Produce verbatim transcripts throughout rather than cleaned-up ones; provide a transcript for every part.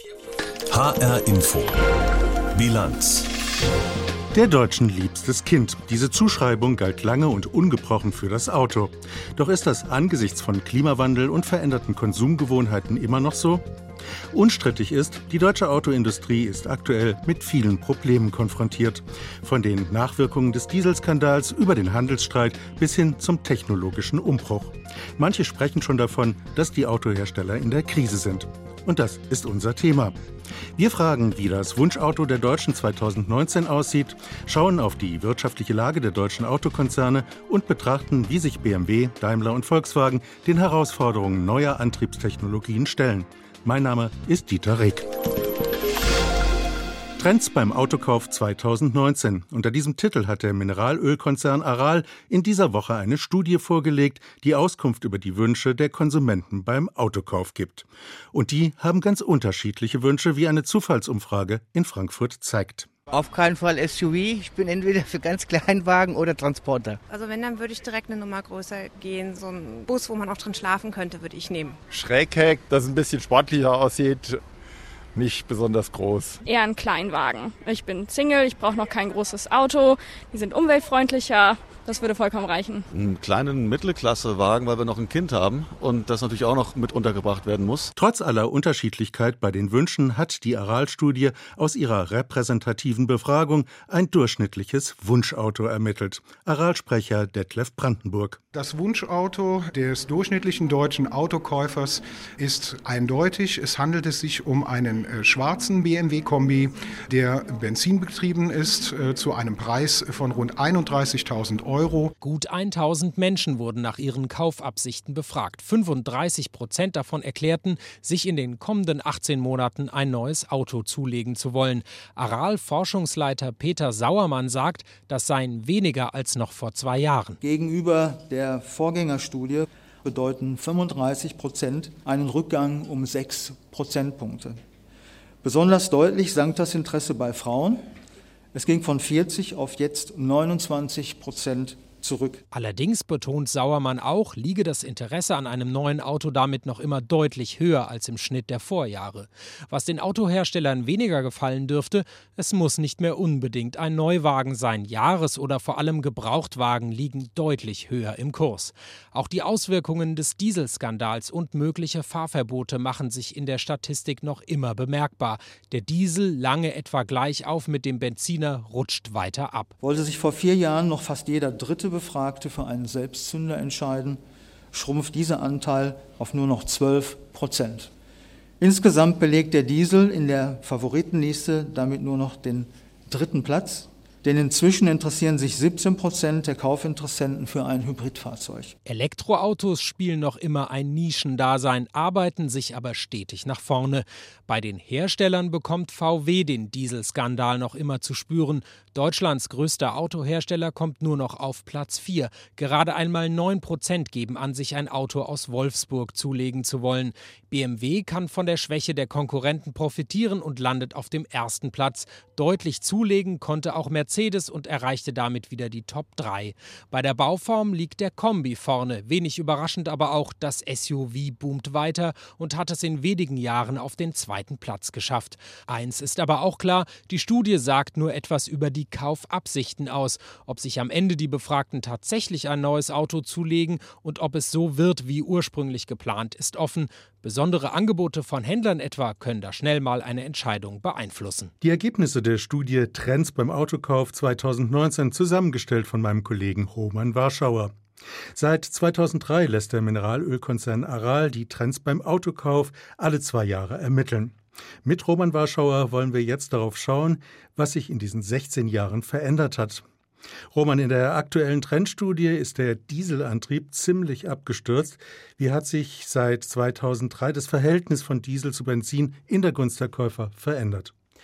H R Info. Bilanz. Der Deutschen liebstes Kind. Diese Zuschreibung galt lange und ungebrochen für das Auto. Doch ist das angesichts von Klimawandel und veränderten Konsumgewohnheiten immer noch so? Unstrittig ist, die deutsche Autoindustrie ist aktuell mit vielen Problemen konfrontiert. Von den Nachwirkungen des Dieselskandals über den Handelsstreit bis hin zum technologischen Umbruch. Manche sprechen schon davon, dass die Autohersteller in der Krise sind. Und das ist unser Thema. Wir fragen, wie das Wunschauto der Deutschen zweitausendneunzehn aussieht, schauen auf die wirtschaftliche Lage der deutschen Autokonzerne und betrachten, wie sich B M W, Daimler und Volkswagen den Herausforderungen neuer Antriebstechnologien stellen. Mein Name ist Dieter Reg. Trends beim Autokauf zweitausendneunzehn. Unter diesem Titel hat der Mineralölkonzern Aral in dieser Woche eine Studie vorgelegt, die Auskunft über die Wünsche der Konsumenten beim Autokauf gibt. Und die haben ganz unterschiedliche Wünsche, wie eine Zufallsumfrage in Frankfurt zeigt. Auf keinen Fall S U V. Ich bin entweder für ganz Kleinwagen oder Transporter. Also wenn, dann würde ich direkt eine Nummer größer gehen. So ein Bus, wo man auch drin schlafen könnte, würde ich nehmen. Schrägheck, das ein bisschen sportlicher aussieht. Nicht besonders groß. Eher ein Kleinwagen. Ich bin Single, ich brauche noch kein großes Auto. Die sind umweltfreundlicher. Das würde vollkommen reichen. Einen kleinen Mittelklassewagen, weil wir noch ein Kind haben und das natürlich auch noch mit untergebracht werden muss. Trotz aller Unterschiedlichkeit bei den Wünschen hat die Aral-Studie aus ihrer repräsentativen Befragung ein durchschnittliches Wunschauto ermittelt. Aral-Sprecher Detlef Brandenburg. Das Wunschauto des durchschnittlichen deutschen Autokäufers ist eindeutig. Es handelt es sich um einen äh, schwarzen B M W-Kombi, der benzinbetrieben ist, äh, zu einem Preis von rund einunddreißigtausend Euro. Gut tausend Menschen wurden nach ihren Kaufabsichten befragt. fünfunddreißig Prozent davon erklärten, sich in den kommenden achtzehn Monaten ein neues Auto zulegen zu wollen. Aral-Forschungsleiter Peter Sauermann sagt, das seien weniger als noch vor zwei Jahren. Gegenüber der Vorgängerstudie bedeuten fünfunddreißig Prozent einen Rückgang um sechs Prozentpunkte. Besonders deutlich sank das Interesse bei Frauen. Es ging von vierzig auf jetzt neunundzwanzig Prozent zurück. Allerdings betont Sauermann auch, liege das Interesse an einem neuen Auto damit noch immer deutlich höher als im Schnitt der Vorjahre. Was den Autoherstellern weniger gefallen dürfte, es muss nicht mehr unbedingt ein Neuwagen sein. Jahres- oder vor allem Gebrauchtwagen liegen deutlich höher im Kurs. Auch die Auswirkungen des Dieselskandals und mögliche Fahrverbote machen sich in der Statistik noch immer bemerkbar. Der Diesel, lange etwa gleich auf mit dem Benziner, rutscht weiter ab. Wollte sich vor vier Jahren noch fast jeder dritte Befragte für einen Selbstzünder entscheiden, schrumpft dieser Anteil auf nur noch zwölf Prozent. Insgesamt belegt der Diesel in der Favoritenliste damit nur noch den dritten Platz. Denn inzwischen interessieren sich siebzehn Prozent der Kaufinteressenten für ein Hybridfahrzeug. Elektroautos spielen noch immer ein Nischendasein, arbeiten sich aber stetig nach vorne. Bei den Herstellern bekommt V W den Dieselskandal noch immer zu spüren. Deutschlands größter Autohersteller kommt nur noch auf Platz vier. Gerade einmal neun Prozent geben an, sich ein Auto aus Wolfsburg zulegen zu wollen. B M W kann von der Schwäche der Konkurrenten profitieren und landet auf dem ersten Platz. Deutlich zulegen konnte auch Mercedes. Mercedes und erreichte damit wieder die Top drei. Bei der Bauform liegt der Kombi vorne. Wenig überraschend aber auch, das S U V boomt weiter und hat es in wenigen Jahren auf den zweiten Platz geschafft. Eins ist aber auch klar, die Studie sagt nur etwas über die Kaufabsichten aus. Ob sich am Ende die Befragten tatsächlich ein neues Auto zulegen und ob es so wird, wie ursprünglich geplant, ist offen. Besondere Angebote von Händlern etwa können da schnell mal eine Entscheidung beeinflussen. Die Ergebnisse der Studie Trends beim Autokauf zweitausendneunzehn zusammengestellt von meinem Kollegen Roman Warschauer. Seit zweitausenddrei lässt der Mineralölkonzern Aral die Trends beim Autokauf alle zwei Jahre ermitteln. Mit Roman Warschauer wollen wir jetzt darauf schauen, was sich in diesen sechzehn Jahren verändert hat. Roman, in der aktuellen Trendstudie ist der Dieselantrieb ziemlich abgestürzt. Wie hat sich seit zweitausenddrei das Verhältnis von Diesel zu Benzin in der Gunst der Käufer verändert?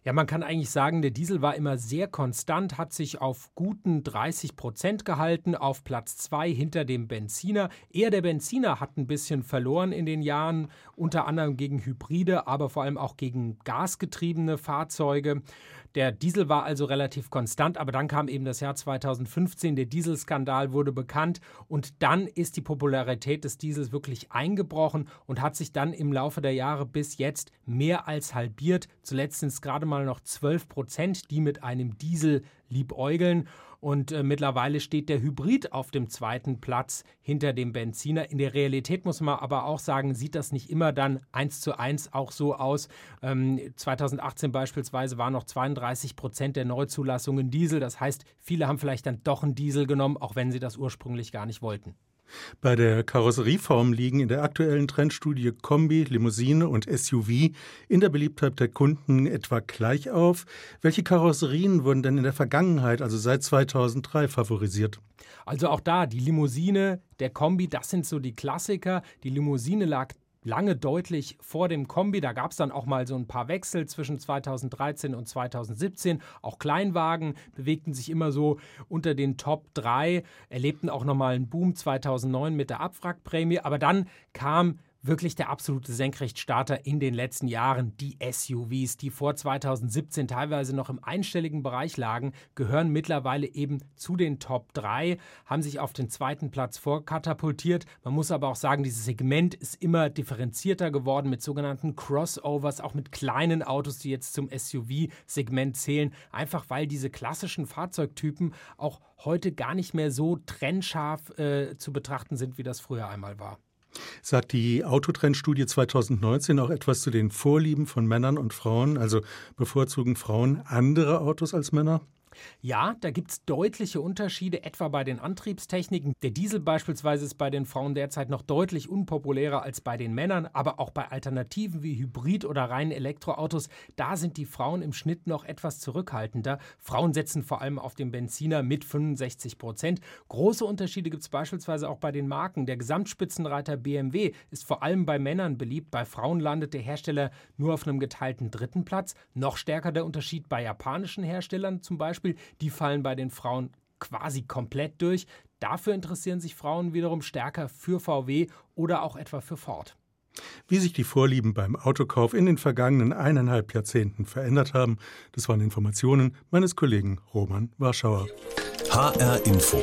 Ja, man kann eigentlich sagen, der Diesel war immer sehr konstant, hat sich auf guten dreißig Prozent gehalten, auf Platz zwei hinter dem Benziner. Eher der Benziner hat ein bisschen verloren in den Jahren, unter anderem gegen Hybride, aber vor allem auch gegen gasgetriebene Fahrzeuge. Der Diesel war also relativ konstant, aber dann kam eben das Jahr zweitausendfünfzehn, der Dieselskandal wurde bekannt und dann ist die Popularität des Diesels wirklich eingebrochen und hat sich dann im Laufe der Jahre bis jetzt mehr als halbiert. Zuletzt sind es gerade mal noch zwölf Prozent, die mit einem Diesel liebäugeln. Und äh, mittlerweile steht der Hybrid auf dem zweiten Platz hinter dem Benziner. In der Realität muss man aber auch sagen, sieht das nicht immer dann eins zu eins auch so aus. Ähm, zweitausendachtzehn beispielsweise waren noch zweiunddreißig Prozent der Neuzulassungen Diesel. Das heißt, viele haben vielleicht dann doch einen Diesel genommen, auch wenn sie das ursprünglich gar nicht wollten. Bei der Karosserieform liegen in der aktuellen Trendstudie Kombi, Limousine und S U V in der Beliebtheit der Kunden etwa gleich auf. Welche Karosserien wurden denn in der Vergangenheit, also seit zweitausenddrei, favorisiert? Also auch da, die Limousine, der Kombi, das sind so die Klassiker. Die Limousine lag lange deutlich vor dem Kombi. Da gab es dann auch mal so ein paar Wechsel zwischen zweitausenddreizehn und zweitausendsiebzehn. Auch Kleinwagen bewegten sich immer so unter den Top drei, erlebten auch nochmal einen Boom zweitausendneun mit der Abwrackprämie. Aber dann kam wirklich der absolute Senkrechtstarter in den letzten Jahren. Die S U Vs, die vor zweitausendsiebzehn teilweise noch im einstelligen Bereich lagen, gehören mittlerweile eben zu den Top drei, haben sich auf den zweiten Platz vorkatapultiert. Man muss aber auch sagen, dieses Segment ist immer differenzierter geworden mit sogenannten Crossovers, auch mit kleinen Autos, die jetzt zum S U V-Segment zählen, einfach weil diese klassischen Fahrzeugtypen auch heute gar nicht mehr so trennscharf äh, zu betrachten sind, wie das früher einmal war. Sagt die Autotrendstudie zweitausendneunzehn auch etwas zu den Vorlieben von Männern und Frauen? Also bevorzugen Frauen andere Autos als Männer? Ja, da gibt es deutliche Unterschiede, etwa bei den Antriebstechniken. Der Diesel beispielsweise ist bei den Frauen derzeit noch deutlich unpopulärer als bei den Männern, aber auch bei Alternativen wie Hybrid- oder reinen Elektroautos, da sind die Frauen im Schnitt noch etwas zurückhaltender. Frauen setzen vor allem auf den Benziner mit fünfundsechzig Prozent. Große Unterschiede gibt es beispielsweise auch bei den Marken. Der Gesamtspitzenreiter B M W ist vor allem bei Männern beliebt. Bei Frauen landet der Hersteller nur auf einem geteilten dritten Platz. Noch stärker der Unterschied bei japanischen Herstellern zum Beispiel. Die fallen bei den Frauen quasi komplett durch. Dafür interessieren sich Frauen wiederum stärker für V W oder auch etwa für Ford. Wie sich die Vorlieben beim Autokauf in den vergangenen eineinhalb Jahrzehnten verändert haben, das waren Informationen meines Kollegen Roman Warschauer. H R Info.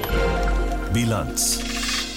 Bilanz.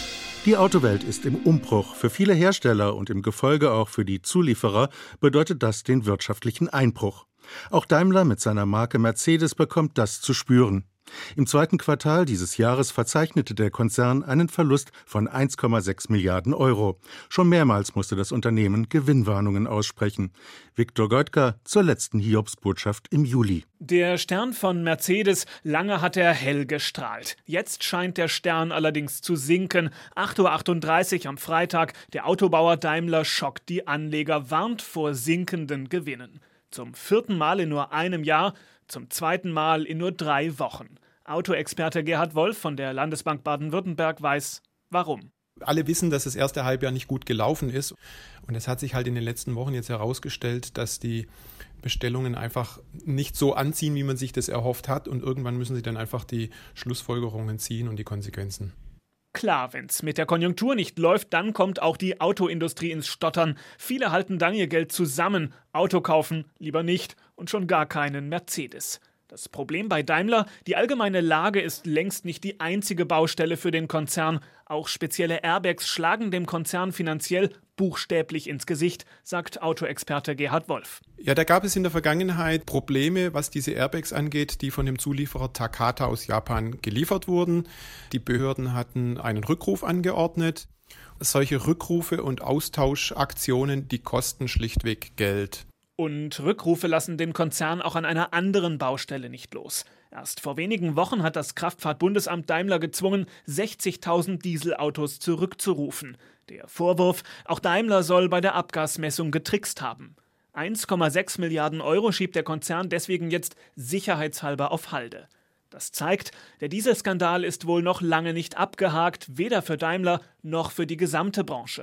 Die Autowelt ist im Umbruch. Für viele Hersteller und im Gefolge auch für die Zulieferer bedeutet das den wirtschaftlichen Einbruch. Auch Daimler mit seiner Marke Mercedes bekommt das zu spüren. Im zweiten Quartal dieses Jahres verzeichnete der Konzern einen Verlust von eins Komma sechs Milliarden Euro. Schon mehrmals musste das Unternehmen Gewinnwarnungen aussprechen. Viktor Goitka zur letzten Hiobsbotschaft im Juli. Der Stern von Mercedes, lange hat er hell gestrahlt. Jetzt scheint der Stern allerdings zu sinken. acht Uhr achtunddreißig am Freitag. Der Autobauer Daimler schockt die Anleger, warnt vor sinkenden Gewinnen. Zum vierten Mal in nur einem Jahr, zum zweiten Mal in nur drei Wochen. Autoexperte Gerhard Wolf von der Landesbank Baden-Württemberg weiß, warum. Alle wissen, dass das erste Halbjahr nicht gut gelaufen ist. Und es hat sich halt in den letzten Wochen jetzt herausgestellt, dass die Bestellungen einfach nicht so anziehen, wie man sich das erhofft hat. Und irgendwann müssen sie dann einfach die Schlussfolgerungen ziehen und die Konsequenzen. Klar, wenn's mit der Konjunktur nicht läuft, dann kommt auch die Autoindustrie ins Stottern. Viele halten dann ihr Geld zusammen. Auto kaufen lieber nicht und schon gar keinen Mercedes. Das Problem bei Daimler, die allgemeine Lage ist längst nicht die einzige Baustelle für den Konzern. Auch spezielle Airbags schlagen dem Konzern finanziell buchstäblich ins Gesicht, sagt Autoexperte Gerhard Wolf. Ja, da gab es in der Vergangenheit Probleme, was diese Airbags angeht, die von dem Zulieferer Takata aus Japan geliefert wurden. Die Behörden hatten einen Rückruf angeordnet. Solche Rückrufe und Austauschaktionen, die kosten schlichtweg Geld. Und Rückrufe lassen den Konzern auch an einer anderen Baustelle nicht los. Erst vor wenigen Wochen hat das Kraftfahrtbundesamt Daimler gezwungen, sechzigtausend Dieselautos zurückzurufen. Der Vorwurf, auch Daimler soll bei der Abgasmessung getrickst haben. eins Komma sechs Milliarden Euro schiebt der Konzern deswegen jetzt sicherheitshalber auf Halde. Das zeigt, der Dieselskandal ist wohl noch lange nicht abgehakt, weder für Daimler noch für die gesamte Branche.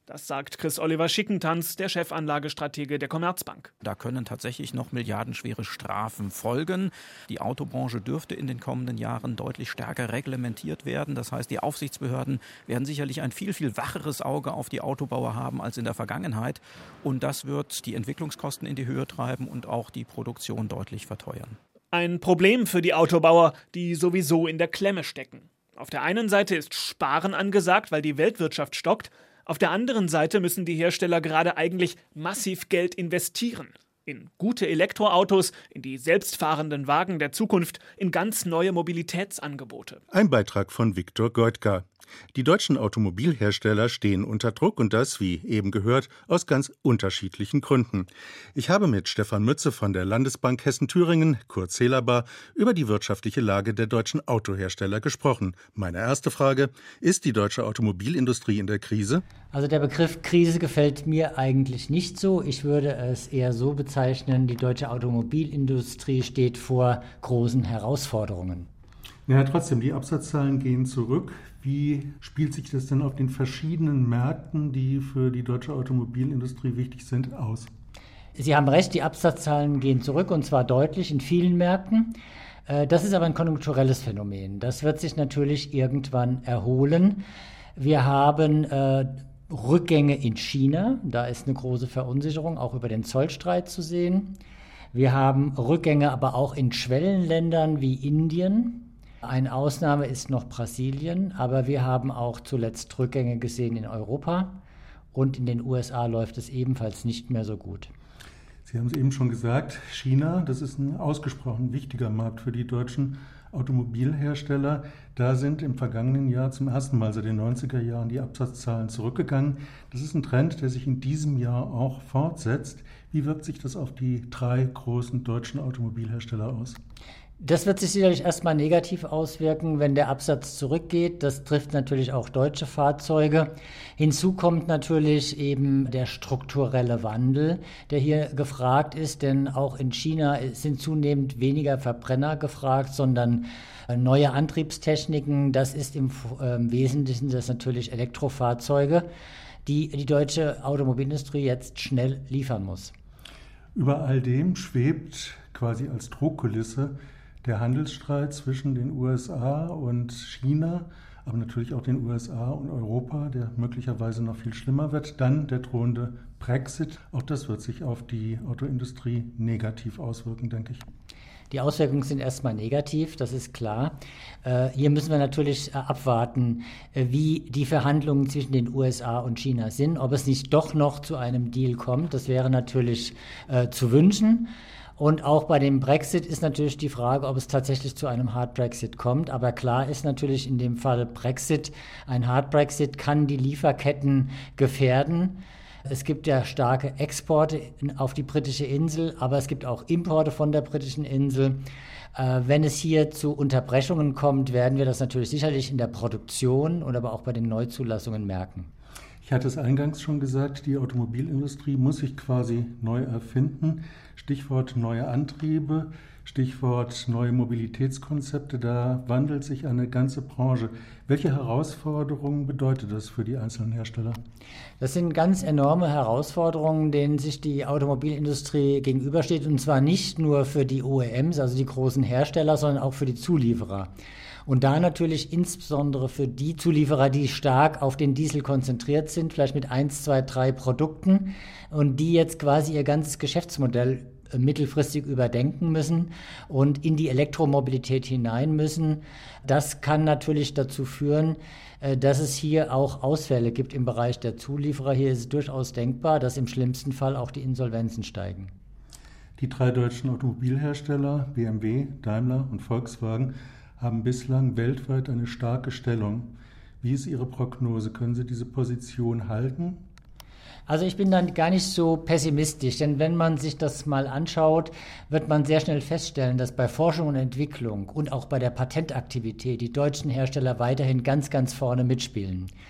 Das sagt Chris-Oliver Schickentanz, der Chefanlagestratege der Commerzbank. Da können tatsächlich noch milliardenschwere Strafen folgen. Die Autobranche dürfte in den kommenden Jahren deutlich stärker reglementiert werden. Das heißt, die Aufsichtsbehörden werden sicherlich ein viel, viel wacheres Auge auf die Autobauer haben als in der Vergangenheit. Und das wird die Entwicklungskosten in die Höhe treiben und auch die Produktion deutlich verteuern. Ein Problem für die Autobauer, die sowieso in der Klemme stecken. Auf der einen Seite ist Sparen angesagt, weil die Weltwirtschaft stockt. Auf der anderen Seite müssen die Hersteller gerade eigentlich massiv Geld investieren. In gute Elektroautos, in die selbstfahrenden Wagen der Zukunft, in ganz neue Mobilitätsangebote. Ein Beitrag von Viktor Goitka. Die deutschen Automobilhersteller stehen unter Druck und das, wie eben gehört, aus ganz unterschiedlichen Gründen. Ich habe mit Stefan Mütze von der Landesbank Hessen-Thüringen, kurz Helaba, über die wirtschaftliche Lage der deutschen Autohersteller gesprochen. Meine erste Frage: Ist die deutsche Automobilindustrie in der Krise? Also der Begriff Krise gefällt mir eigentlich nicht so. Ich würde es eher so bezeichnen, die deutsche Automobilindustrie steht vor großen Herausforderungen. Ja, trotzdem, die Absatzzahlen gehen zurück. Wie spielt sich das denn auf den verschiedenen Märkten, die für die deutsche Automobilindustrie wichtig sind, aus? Sie haben recht, die Absatzzahlen gehen zurück und zwar deutlich in vielen Märkten. Das ist aber ein konjunkturelles Phänomen. Das wird sich natürlich irgendwann erholen. Wir haben äh, Rückgänge in China. Da ist eine große Verunsicherung auch über den Zollstreit zu sehen. Wir haben Rückgänge aber auch in Schwellenländern wie Indien. Eine Ausnahme ist noch Brasilien, aber wir haben auch zuletzt Rückgänge gesehen in Europa und in den U S A läuft es ebenfalls nicht mehr so gut. Sie haben es eben schon gesagt, China, das ist ein ausgesprochen wichtiger Markt für die deutschen Automobilhersteller. Da sind im vergangenen Jahr zum ersten Mal seit den neunziger Jahren die Absatzzahlen zurückgegangen. Das ist ein Trend, der sich in diesem Jahr auch fortsetzt. Wie wirkt sich das auf die drei großen deutschen Automobilhersteller aus? Das wird sich sicherlich erstmal negativ auswirken, wenn der Absatz zurückgeht. Das trifft natürlich auch deutsche Fahrzeuge. Hinzu kommt natürlich eben der strukturelle Wandel, der hier gefragt ist, denn auch in China sind zunehmend weniger Verbrenner gefragt, sondern neue Antriebstechniken. Das ist im Wesentlichen das natürlich Elektrofahrzeuge, die die deutsche Automobilindustrie jetzt schnell liefern muss. Über all dem schwebt quasi als Drohkulisse der Handelsstreit zwischen den U S A und China, aber natürlich auch den U S A und Europa, der möglicherweise noch viel schlimmer wird. Dann der drohende Brexit. Auch das wird sich auf die Autoindustrie negativ auswirken, denke ich. Die Auswirkungen sind erstmal negativ, das ist klar. Äh, hier müssen wir natürlich äh, abwarten, äh, wie die Verhandlungen zwischen den U S A und China sind, ob es nicht doch noch zu einem Deal kommt. Das wäre natürlich äh, zu wünschen. Und auch bei dem Brexit ist natürlich die Frage, ob es tatsächlich zu einem Hard Brexit kommt. Aber klar ist natürlich in dem Fall Brexit, ein Hard Brexit kann die Lieferketten gefährden. Es gibt ja starke Exporte auf die britische Insel, aber es gibt auch Importe von der britischen Insel. Äh, wenn es hier zu Unterbrechungen kommt, werden wir das natürlich sicherlich in der Produktion und aber auch bei den Neuzulassungen merken. Ich hatte es eingangs schon gesagt, die Automobilindustrie muss sich quasi neu erfinden. Stichwort neue Antriebe, Stichwort neue Mobilitätskonzepte, da wandelt sich eine ganze Branche. Welche Herausforderungen bedeutet das für die einzelnen Hersteller? Das sind ganz enorme Herausforderungen, denen sich die Automobilindustrie gegenübersteht, und zwar nicht nur für die O E Ms, also die großen Hersteller, sondern auch für die Zulieferer. Und da natürlich insbesondere für die Zulieferer, die stark auf den Diesel konzentriert sind, vielleicht mit eins, zwei, drei Produkten und die jetzt quasi ihr ganzes Geschäftsmodell mittelfristig überdenken müssen und in die Elektromobilität hinein müssen. Das kann natürlich dazu führen, dass es hier auch Ausfälle gibt im Bereich der Zulieferer. Hier ist es durchaus denkbar, dass im schlimmsten Fall auch die Insolvenzen steigen. Die drei deutschen Automobilhersteller, B M W, Daimler und Volkswagen, haben bislang weltweit eine starke Stellung. Wie ist Ihre Prognose? Können Sie diese Position halten? Also ich bin dann gar nicht so pessimistisch, denn wenn man sich das mal anschaut, wird man sehr schnell feststellen, dass bei Forschung und Entwicklung und auch bei der Patentaktivität die deutschen Hersteller weiterhin ganz, ganz vorne mitspielen.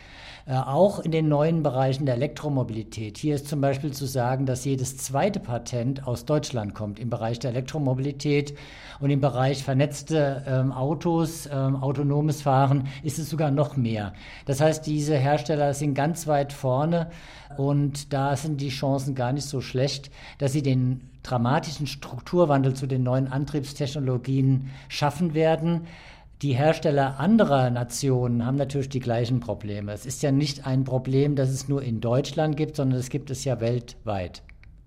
Auch in den neuen Bereichen der Elektromobilität. Hier ist zum Beispiel zu sagen, dass jedes zweite Patent aus Deutschland kommt im Bereich der Elektromobilität. Und im Bereich vernetzte ähm, Autos, ähm, autonomes Fahren ist es sogar noch mehr. Das heißt, diese Hersteller sind ganz weit vorne und da sind die Chancen gar nicht so schlecht, dass sie den dramatischen Strukturwandel zu den neuen Antriebstechnologien schaffen werden. Die Hersteller anderer Nationen haben natürlich die gleichen Probleme. Es ist ja nicht ein Problem, das es nur in Deutschland gibt, sondern es gibt es ja weltweit.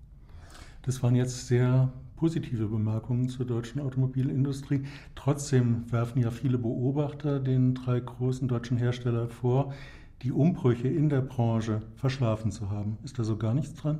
Das waren jetzt sehr positive Bemerkungen zur deutschen Automobilindustrie. Trotzdem werfen ja viele Beobachter den drei großen deutschen Herstellern vor, die Umbrüche in der Branche verschlafen zu haben. Ist da so gar nichts dran?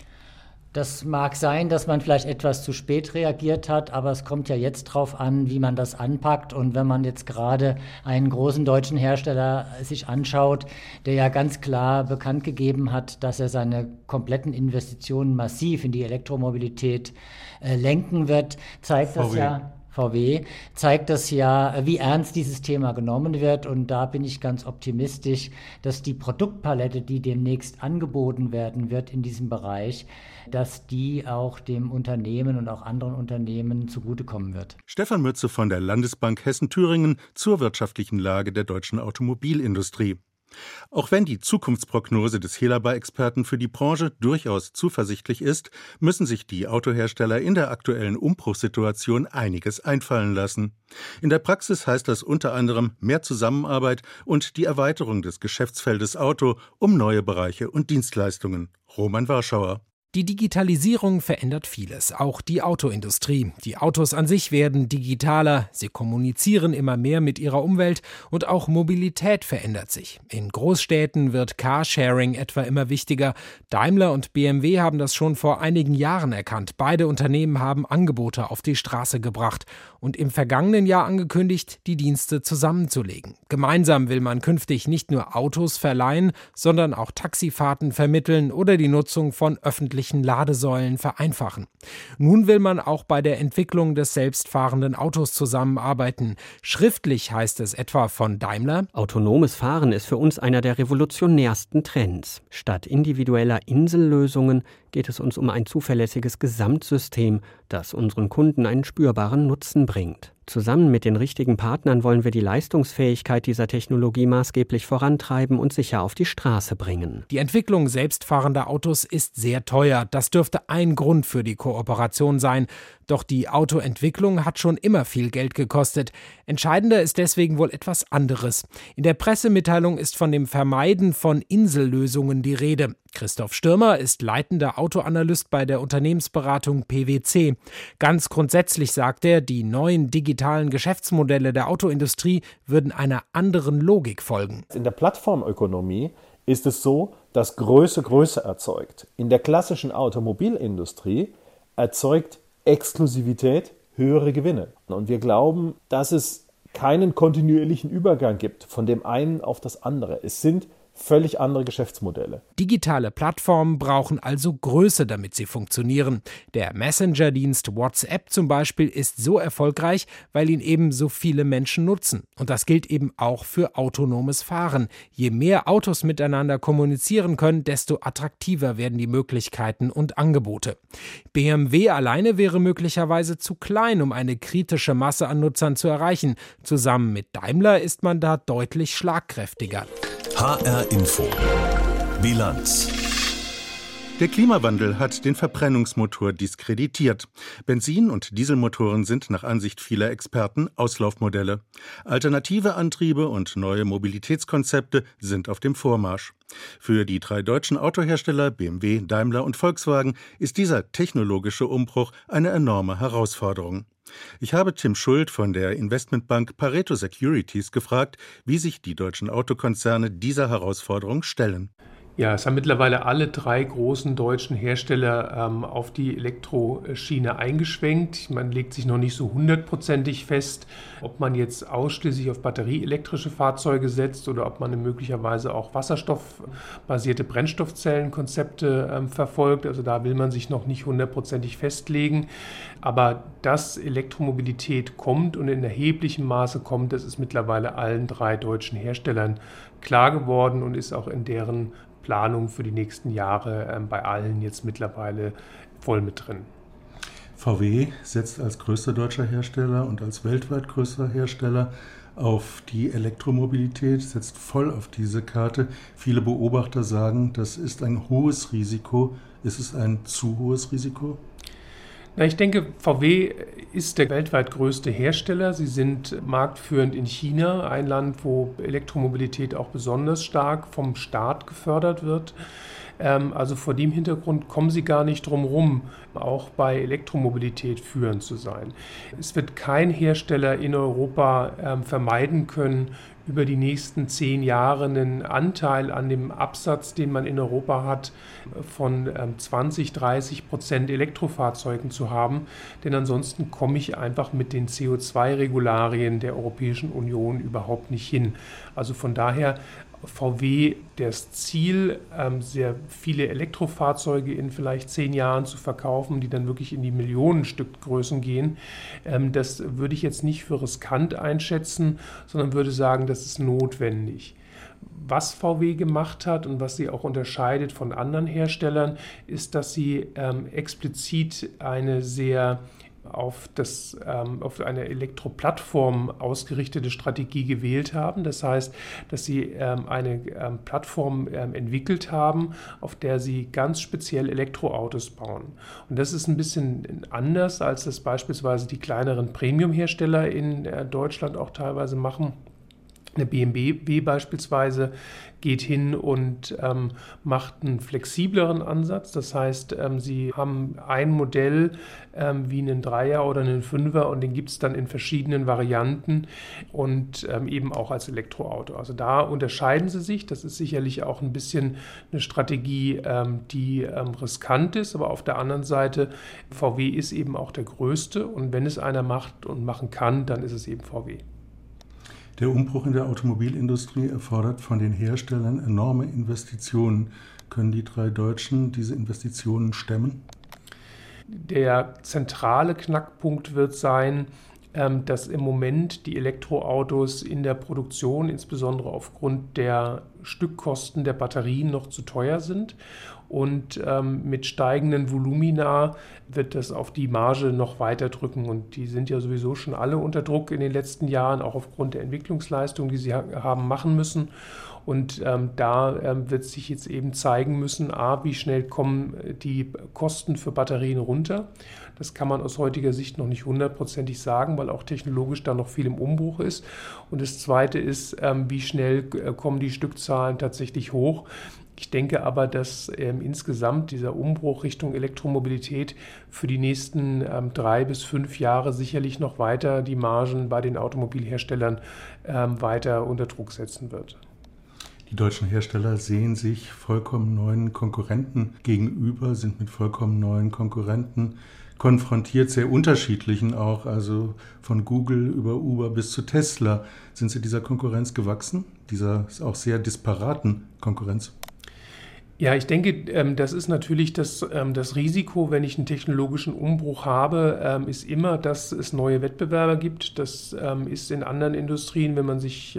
Das mag sein, dass man vielleicht etwas zu spät reagiert hat, aber es kommt ja jetzt drauf an, wie man das anpackt. Und wenn man jetzt gerade einen großen deutschen Hersteller sich anschaut, der ja ganz klar bekannt gegeben hat, dass er seine kompletten Investitionen massiv in die Elektromobilität äh, lenken wird, zeigt das ja... V W zeigt das ja, wie ernst dieses Thema genommen wird. Und da bin ich ganz optimistisch, dass die Produktpalette, die demnächst angeboten werden wird in diesem Bereich, dass die auch dem Unternehmen und auch anderen Unternehmen zugutekommen wird. Stefan Mütze von der Landesbank Hessen-Thüringen zur wirtschaftlichen Lage der deutschen Automobilindustrie. Auch wenn die Zukunftsprognose des Helaba-Experten für die Branche durchaus zuversichtlich ist, müssen sich die Autohersteller in der aktuellen Umbruchssituation einiges einfallen lassen. In der Praxis heißt das unter anderem mehr Zusammenarbeit und die Erweiterung des Geschäftsfeldes Auto um neue Bereiche und Dienstleistungen. Roman Warschauer. Die Digitalisierung verändert vieles, auch die Autoindustrie. Die Autos an sich werden digitaler, sie kommunizieren immer mehr mit ihrer Umwelt und auch Mobilität verändert sich. In Großstädten wird Carsharing etwa immer wichtiger. Daimler und B M W haben das schon vor einigen Jahren erkannt. Beide Unternehmen haben Angebote auf die Straße gebracht und im vergangenen Jahr angekündigt, die Dienste zusammenzulegen. Gemeinsam will man künftig nicht nur Autos verleihen, sondern auch Taxifahrten vermitteln oder die Nutzung von öffentlichen Ladesäulen vereinfachen. Nun will man auch bei der Entwicklung des selbstfahrenden Autos zusammenarbeiten. Schriftlich heißt es etwa von Daimler: Autonomes Fahren ist für uns einer der revolutionärsten Trends. Statt individueller Insellösungen geht es uns um ein zuverlässiges Gesamtsystem, das unseren Kunden einen spürbaren Nutzen bringt. Zusammen mit den richtigen Partnern wollen wir die Leistungsfähigkeit dieser Technologie maßgeblich vorantreiben und sicher auf die Straße bringen. Die Entwicklung selbstfahrender Autos ist sehr teuer. Das dürfte ein Grund für die Kooperation sein. Doch die Autoentwicklung hat schon immer viel Geld gekostet. Entscheidender ist deswegen wohl etwas anderes. In der Pressemitteilung ist von dem Vermeiden von Insellösungen die Rede. Christoph Stürmer ist leitender Autoanalyst bei der Unternehmensberatung P W C. Ganz grundsätzlich sagt er, die neuen digitalen Geschäftsmodelle der Autoindustrie würden einer anderen Logik folgen. In der Plattformökonomie ist es so, dass Größe Größe erzeugt. In der klassischen Automobilindustrie erzeugt Exklusivität höhere Gewinne. Und wir glauben, dass es keinen kontinuierlichen Übergang gibt von dem einen auf das andere. Es sind völlig andere Geschäftsmodelle. Digitale Plattformen brauchen also Größe, damit sie funktionieren. Der Messenger-Dienst WhatsApp zum Beispiel ist so erfolgreich, weil ihn eben so viele Menschen nutzen. Und das gilt eben auch für autonomes Fahren. Je mehr Autos miteinander kommunizieren können, desto attraktiver werden die Möglichkeiten und Angebote. B M W alleine wäre möglicherweise zu klein, um eine kritische Masse an Nutzern zu erreichen. Zusammen mit Daimler ist man da deutlich schlagkräftiger. H R Info. Bilanz. Der Klimawandel hat den Verbrennungsmotor diskreditiert. Benzin- und Dieselmotoren sind nach Ansicht vieler Experten Auslaufmodelle. Alternative Antriebe und neue Mobilitätskonzepte sind auf dem Vormarsch. Für die drei deutschen Autohersteller B M W, Daimler und Volkswagen ist dieser technologische Umbruch eine enorme Herausforderung. Ich habe Tim Schuld von der Investmentbank Pareto Securities gefragt, wie sich die deutschen Autokonzerne dieser Herausforderung stellen. Ja, es haben mittlerweile alle drei großen deutschen Hersteller ähm, auf die Elektroschiene eingeschwenkt. Man legt sich noch nicht so hundertprozentig fest, ob man jetzt ausschließlich auf batterieelektrische Fahrzeuge setzt oder ob man möglicherweise auch wasserstoffbasierte Brennstoffzellenkonzepte ähm, verfolgt. Also da will man sich noch nicht hundertprozentig festlegen. Aber dass Elektromobilität kommt und in erheblichem Maße kommt, das ist mittlerweile allen drei deutschen Herstellern klar geworden und ist auch in deren Planung für die nächsten Jahre äh, bei allen jetzt mittlerweile voll mit drin. V W setzt als größter deutscher Hersteller und als weltweit größter Hersteller auf die Elektromobilität, setzt voll auf diese Karte. Viele Beobachter sagen, das ist ein hohes Risiko. Ist es ein zu hohes Risiko? Na, ich denke, V W ist der weltweit größte Hersteller. Sie sind marktführend in China, ein Land, wo Elektromobilität auch besonders stark vom Staat gefördert wird. Ähm, also vor dem Hintergrund kommen sie gar nicht drum rum, auch bei Elektromobilität führend zu sein. Es wird kein Hersteller in Europa ähm, vermeiden können, über die nächsten zehn Jahre einen Anteil an dem Absatz, den man in Europa hat, von ähm, zwanzig, dreißig Prozent Elektrofahrzeugen zu haben. Denn ansonsten komme ich einfach mit den C O zwei Regularien der Europäischen Union überhaupt nicht hin. Also von daher V W das Ziel, ähm, sehr viele Elektrofahrzeuge in vielleicht zehn Jahren zu verkaufen, die dann wirklich in die Millionenstückgrößen gehen. Ähm, das würde ich jetzt nicht für riskant einschätzen, sondern würde sagen, das ist notwendig. Was V W gemacht hat und was sie auch unterscheidet von anderen Herstellern, ist, dass sie ähm, explizit eine sehr auf, das, ähm, auf eine Elektroplattform ausgerichtete Strategie gewählt haben. Das heißt, dass sie ähm, eine ähm, Plattform ähm, entwickelt haben, auf der sie ganz speziell Elektroautos bauen. Und das ist ein bisschen anders, als das beispielsweise die kleineren Premium-Hersteller in äh, Deutschland auch teilweise machen. Der B M W beispielsweise geht hin und ähm, macht einen flexibleren Ansatz. Das heißt, ähm, sie haben ein Modell ähm, wie einen Dreier oder einen Fünfer und den gibt es dann in verschiedenen Varianten und ähm, eben auch als Elektroauto. Also da unterscheiden sie sich. Das ist sicherlich auch ein bisschen eine Strategie, ähm, die ähm, riskant ist, aber auf der anderen Seite, V W ist eben auch der Größte und wenn es einer macht und machen kann, dann ist es eben V W. Der Umbruch in der Automobilindustrie erfordert von den Herstellern enorme Investitionen. Können die drei Deutschen diese Investitionen stemmen? Der zentrale Knackpunkt wird sein, dass im Moment die Elektroautos in der Produktion, insbesondere aufgrund der Stückkosten der Batterien, noch zu teuer sind. Und ähm, mit steigenden Volumina wird das auf die Marge noch weiter drücken. Und die sind ja sowieso schon alle unter Druck in den letzten Jahren, auch aufgrund der Entwicklungsleistung, die sie ha- haben machen müssen. Und ähm, da ähm, wird sich jetzt eben zeigen müssen, a, wie schnell kommen die Kosten für Batterien runter. Das kann man aus heutiger Sicht noch nicht hundertprozentig sagen, weil auch technologisch da noch viel im Umbruch ist. Und das Zweite ist, ähm, wie schnell äh, kommen die Stückzahlen tatsächlich hoch. Ich denke aber, dass ähm, insgesamt dieser Umbruch Richtung Elektromobilität für die nächsten ähm, drei bis fünf Jahre sicherlich noch weiter die Margen bei den Automobilherstellern ähm, weiter unter Druck setzen wird. Die deutschen Hersteller sehen sich vollkommen neuen Konkurrenten gegenüber, sind mit vollkommen neuen Konkurrenten konfrontiert, sehr unterschiedlichen auch, also von Google über Uber bis zu Tesla. Sind sie dieser Konkurrenz gewachsen, dieser auch sehr disparaten Konkurrenz? Ja, ich denke, das ist natürlich das, das Risiko, wenn ich einen technologischen Umbruch habe, ist immer, dass es neue Wettbewerber gibt. Das ist in anderen Industrien, wenn man sich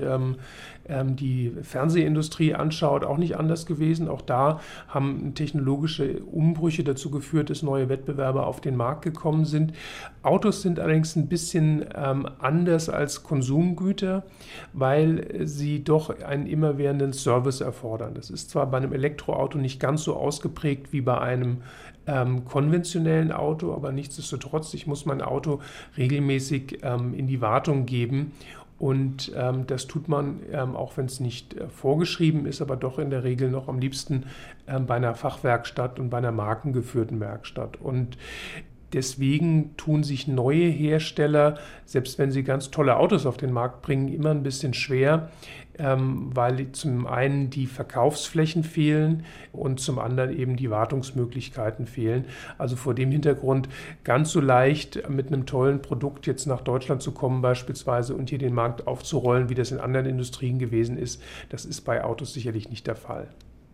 die Fernsehindustrie anschaut, auch nicht anders gewesen. Auch da haben technologische Umbrüche dazu geführt, dass neue Wettbewerber auf den Markt gekommen sind. Autos sind allerdings ein bisschen anders als Konsumgüter, weil sie doch einen immerwährenden Service erfordern. Das ist zwar bei einem Elektroauto nicht ganz so ausgeprägt wie bei einem ähm, konventionellen Auto, aber nichtsdestotrotz, ich muss mein Auto regelmäßig ähm, in die Wartung geben. Und ähm, das tut man, ähm, auch wenn es nicht äh, vorgeschrieben ist, aber doch in der Regel noch am liebsten ähm, bei einer Fachwerkstatt und bei einer markengeführten Werkstatt. Und Deswegen tun sich neue Hersteller, selbst wenn sie ganz tolle Autos auf den Markt bringen, immer ein bisschen schwer, ähm, weil zum einen die Verkaufsflächen fehlen und zum anderen eben die Wartungsmöglichkeiten fehlen. Also vor dem Hintergrund ganz so leicht mit einem tollen Produkt jetzt nach Deutschland zu kommen beispielsweise und hier den Markt aufzurollen, wie das in anderen Industrien gewesen ist, das ist bei Autos sicherlich nicht der Fall.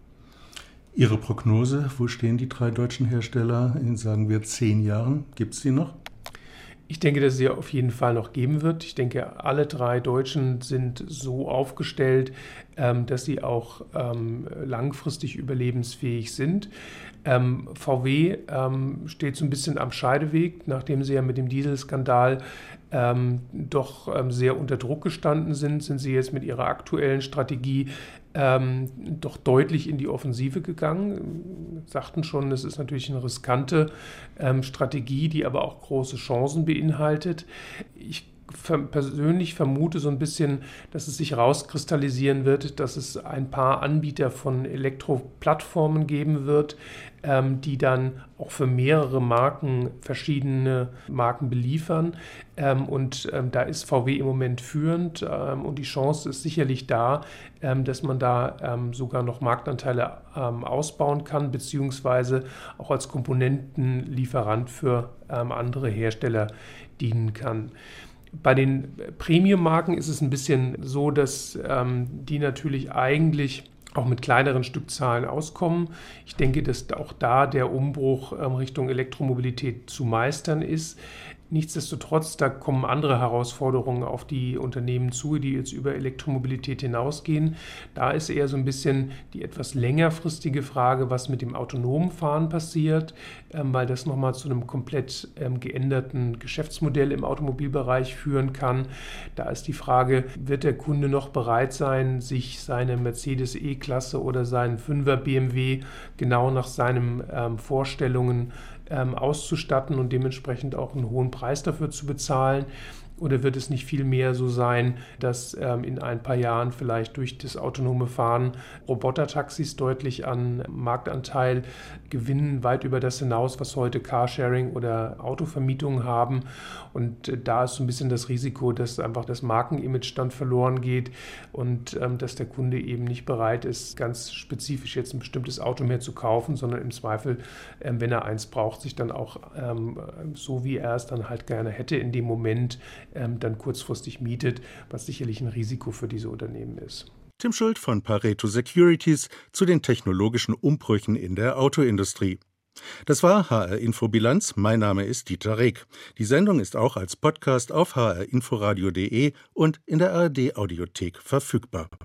Ihre Prognose, wo stehen die drei deutschen Hersteller in, sagen wir, zehn Jahren? Gibt es die noch? Ich denke, dass es sie auf jeden Fall noch geben wird. Ich denke, alle drei Deutschen sind so aufgestellt, ähm, dass sie auch ähm, langfristig überlebensfähig sind. Ähm, V W ähm, steht so ein bisschen am Scheideweg, nachdem sie ja mit dem Dieselskandal ähm, doch ähm, sehr unter Druck gestanden sind, sind sie jetzt mit ihrer aktuellen Strategie ähm, doch deutlich in die Offensive gegangen. Wir sagten schon, es ist natürlich eine riskante ähm, Strategie, die aber auch große Chancen beinhaltet. Ich persönlich vermute so ein bisschen, dass es sich rauskristallisieren wird, dass es ein paar Anbieter von Elektroplattformen geben wird, ähm, die dann auch für mehrere Marken verschiedene Marken beliefern. Ähm, und ähm, da ist V W im Moment führend ähm, und die Chance ist sicherlich da, ähm, dass man da ähm, sogar noch Marktanteile ähm, ausbauen kann, beziehungsweise auch als Komponentenlieferant für ähm, andere Hersteller dienen kann. Bei den Premium-Marken ist es ein bisschen so, dass ähm, die natürlich eigentlich auch mit kleineren Stückzahlen auskommen. Ich denke, dass auch da der Umbruch ähm, Richtung Elektromobilität zu meistern ist. Nichtsdestotrotz, da kommen andere Herausforderungen auf die Unternehmen zu, die jetzt über Elektromobilität hinausgehen. Da ist eher so ein bisschen die etwas längerfristige Frage, was mit dem autonomen Fahren passiert, ähm, weil das nochmal zu einem komplett ähm, geänderten Geschäftsmodell im Automobilbereich führen kann. Da ist die Frage, wird der Kunde noch bereit sein, sich seine Mercedes E-Klasse oder seinen Fünfer B M W genau nach seinen ähm, Vorstellungen ähm, auszustatten und dementsprechend auch einen hohen Preis dafür zu bezahlen? Oder wird es nicht viel mehr so sein, dass ähm, in ein paar Jahren vielleicht durch das autonome Fahren Robotertaxis deutlich an Marktanteil gewinnen, weit über das hinaus, was heute Carsharing oder Autovermietung haben? Und äh, da ist so ein bisschen das Risiko, dass einfach das Markenimage dann verloren geht und ähm, dass der Kunde eben nicht bereit ist, ganz spezifisch jetzt ein bestimmtes Auto mehr zu kaufen, sondern im Zweifel, ähm, wenn er eins braucht, sich dann auch ähm, so, wie er es dann halt gerne hätte, in dem Moment Ähm, dann kurzfristig mietet, was sicherlich ein Risiko für diese Unternehmen ist. Tim Schult von Pareto Securities zu den technologischen Umbrüchen in der Autoindustrie. Das war H R Info Bilanz. Mein Name ist Dieter Reg. Die Sendung ist auch als Podcast auf h r inforadio punkt d e und in der A R D Audiothek verfügbar.